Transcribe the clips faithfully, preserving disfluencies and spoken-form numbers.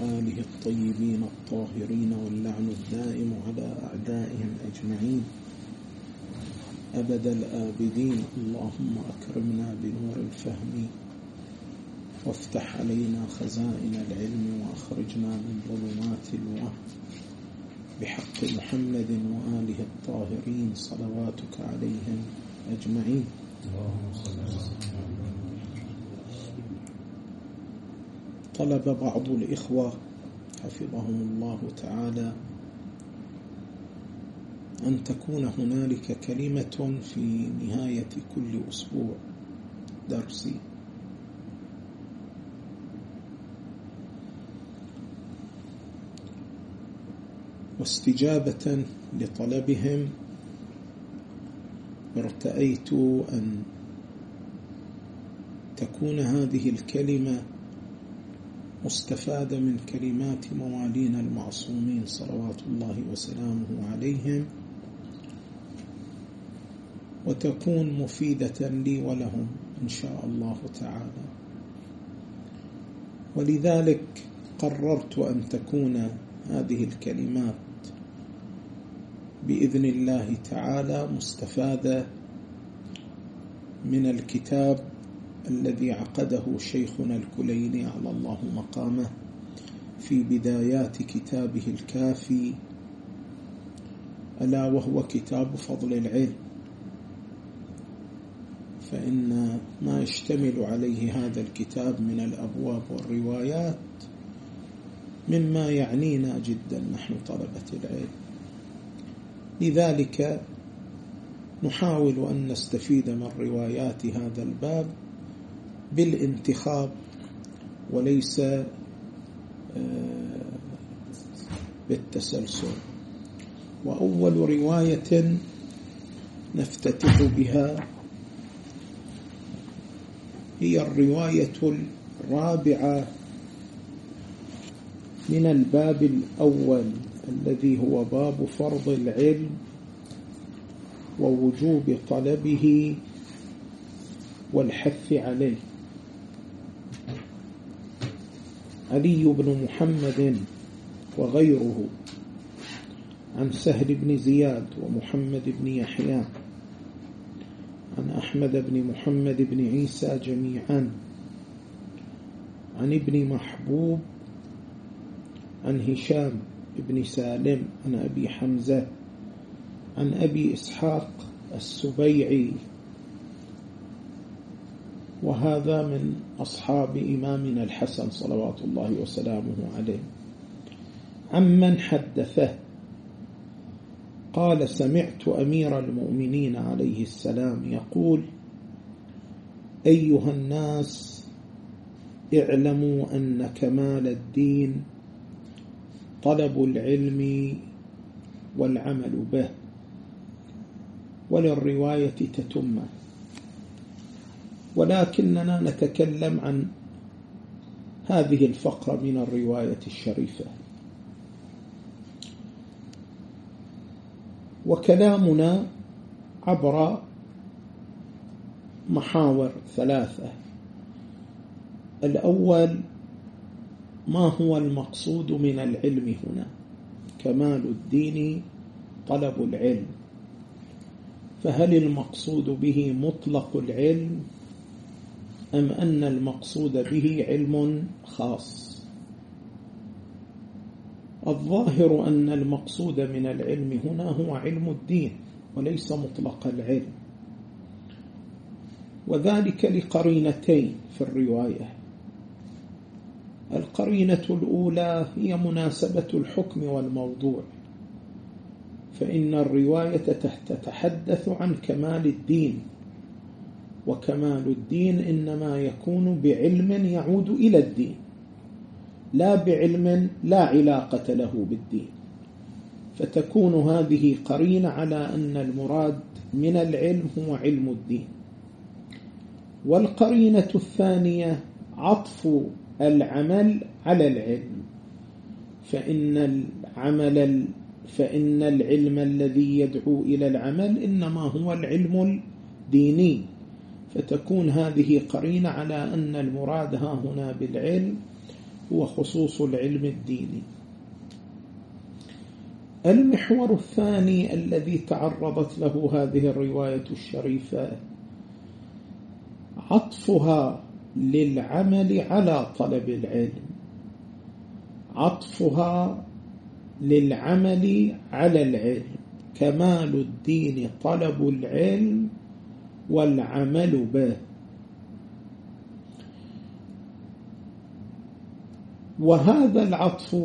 آله الطيبين الطاهرين واللعن الدائم على أعدائهم أجمعين أبد الآبدين. اللهم أكرمنا بنور الفهم وافتح علينا خزائن العلم وأخرجنا من ظلمات الوهم بحق محمد وآله الطاهرين صلواتك عليهم أجمعين. طلب بعض الإخوة حفظهم الله تعالى أن تكون هنالك كلمة في نهاية كل أسبوع درسي، واستجابة لطلبهم ارتأيت أن تكون هذه الكلمة مستفادة من كلمات موالينا المعصومين صلوات الله وسلامه عليهم، وتكون مفيدة لي ولهم إن شاء الله تعالى. ولذلك قررت أن تكون هذه الكلمات بإذن الله تعالى مستفادة من الكتاب الذي عقده شيخنا الكليني على الله مقامه في بدايات كتابه الكافي، ألا وهو كتاب فضل العلم. فإن ما يشتمل عليه هذا الكتاب من الأبواب والروايات مما يعنينا جدا نحن طلبة العلم، لذلك نحاول أن نستفيد من روايات هذا الباب بالانتخاب وليس بالتسلسل. وأول رواية نفتتح بها هي الرواية الرابعة من الباب الأول الذي هو باب فرض العلم ووجوب طلبه والحث عليه. علي بن محمد وغيره عن سهل بن زياد ومحمد بن يحيى عن أحمد بن محمد بن عيسى جميعا عن ابن محبوب عن هشام بن سالم عن أبي حمزة عن أبي إسحاق السبيعي، وهذا من أصحاب إمامنا الحسن صلوات الله وسلامه عليه، عمن حدثه قال: سمعت أمير المؤمنين عليه السلام يقول: أيها الناس، اعلموا أن كمال الدين طلب العلم والعمل به. وللرواية تتمة، ولكننا نتكلم عن هذه الفقرة من الرواية الشريفة. وكلامنا عبر محاور ثلاثة. الأول: ما هو المقصود من العلم هنا؟ كمال الدين طلب العلم، فهل المقصود به مطلق العلم أم أن المقصود به علم خاص؟ الظاهر أن المقصود من العلم هنا هو علم الدين وليس مطلق العلم، وذلك لقرينتين في الرواية. القرينة الأولى هي مناسبة الحكم والموضوع، فإن الرواية تتحدث عن كمال الدين، وكمال الدين إنما يكون بعلم يعود إلى الدين، لا بعلم لا علاقة له بالدين. فتكون هذه قرينة على أن المراد من العلم هو علم الدين. والقرينة الثانية عطف العمل على العلم، فإن العمل فإن العلم الذي يدعو إلى العمل إنما هو العلم الديني، فتكون هذه قرينة على أن المراد ها هنا بالعلم هو خصوص العلم الديني. المحور الثاني الذي تعرضت له هذه الرواية الشريفة عطفها للعمل على طلب العلم، عطفها للعمل على العلم. كمال الدين طلب العلم والعمل به. وهذا العطف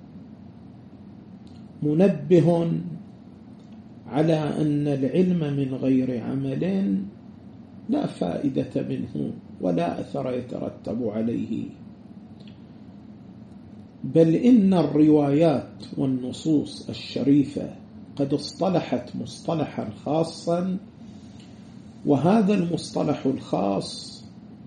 منبه على أن العلم من غير عمل لا فائدة منه ولا أثر يترتب عليه، بل إن الروايات والنصوص الشريفة قد اصطلحت مصطلحا خاصا، وهذا المصطلح الخاص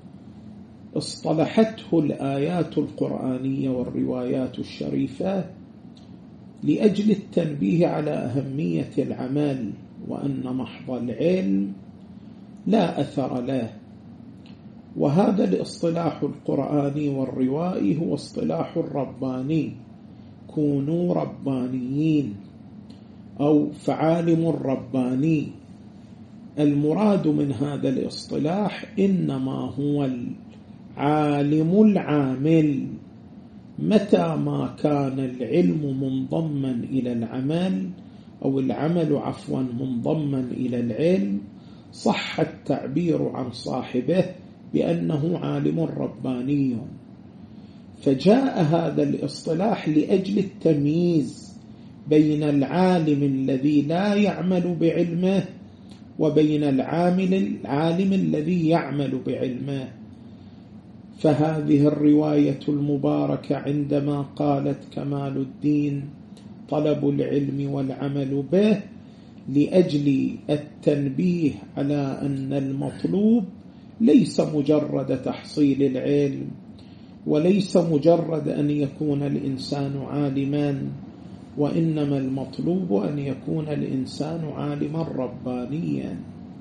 اصطلحته الآيات القرآنية والروايات الشريفة لأجل التنبيه على أهمية العمل، وأن محض العلم لا أثر له. وهذا الاصطلاح القرآني والروائي هو اصطلاح رباني، كونوا ربانيين أو فعالم رباني. المراد من هذا الاصطلاح إنما هو العالم العامل. متى ما كان العلم منضما إلى العمل أو العمل عفوا منضما إلى العلم صح التعبير عن صاحبه بأنه عالم رباني. فجاء هذا الاصطلاح لأجل التمييز بين العالم الذي لا يعمل بعلمه وبين العامل العالم الذي يعمل بعلمه. فهذه الرواية المباركة عندما قالت كمال الدين طلب العلم والعمل به لأجل التنبيه على أن المطلوب ليس مجرد تحصيل العلم، وليس مجرد أن يكون الإنسان عالما، وإنما المطلوب أن يكون الإنسان عالما ربانيا.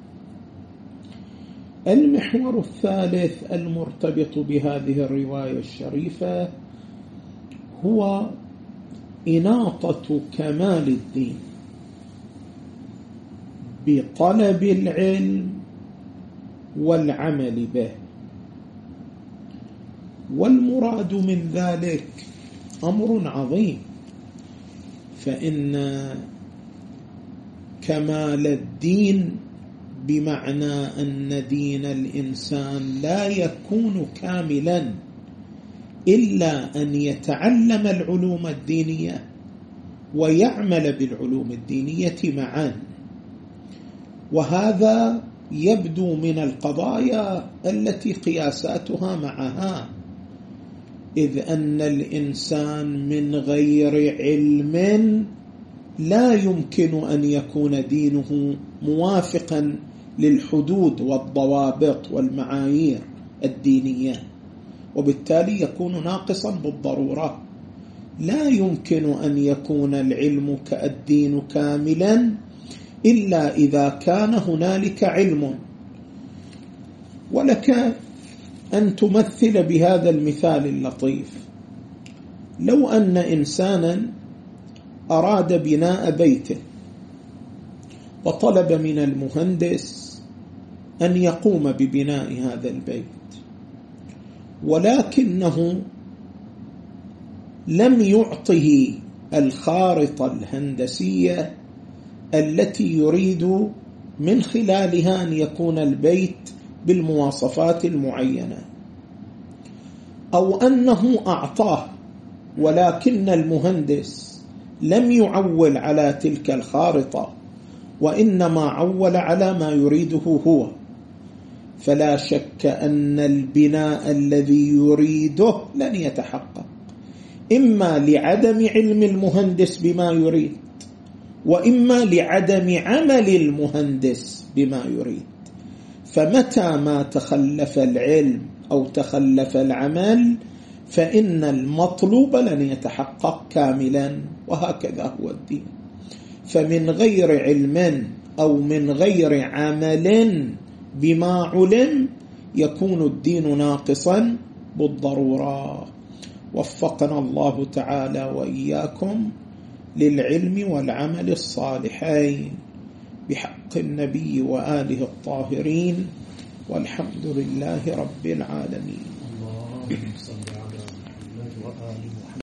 المحور الثالث المرتبط بهذه الرواية الشريفة هو إناطة كمال الدين بطلب العلم والعمل به. والمراد من ذلك أمر عظيم، فإن كمال الدين بمعنى أن دين الإنسان لا يكون كاملا إلا أن يتعلم العلوم الدينية ويعمل بالعلوم الدينية معا. وهذا يبدو من القضايا التي قياساتها معها، إذ أن الإنسان من غير علم لا يمكن أن يكون دينه موافقا للحدود والضوابط والمعايير الدينية، وبالتالي يكون ناقصا بالضرورة. لا يمكن أن يكون العلم كالدين كاملا إلا إذا كان هنالك علم. ولك أن تمثل بهذا المثال اللطيف. لو أن إنسانا أراد بناء بيته وطلب من المهندس أن يقوم ببناء هذا البيت، ولكنه لم يعطه الخارطة الهندسية التي يريد من خلالها أن يكون البيت بالمواصفات المعينة، أو أنه أعطاه ولكن المهندس لم يعول على تلك الخارطة وإنما عول على ما يريده هو، فلا شك أن البناء الذي يريده لن يتحقق، إما لعدم علم المهندس بما يريد، وإما لعدم عمل المهندس بما يريد. فمتى ما تخلف العلم أو تخلف العمل فإن المطلوب لن يتحقق كاملا، وهكذا هو الدين. فمن غير علم أو من غير عمل بما علم يكون الدين ناقصا بالضرورة. وفقنا الله تعالى وإياكم للعلم والعمل الصالحين بحق النبي وآله الطاهرين، والحمد لله رب العالمين. اللهم صل على محمد وآل محمد.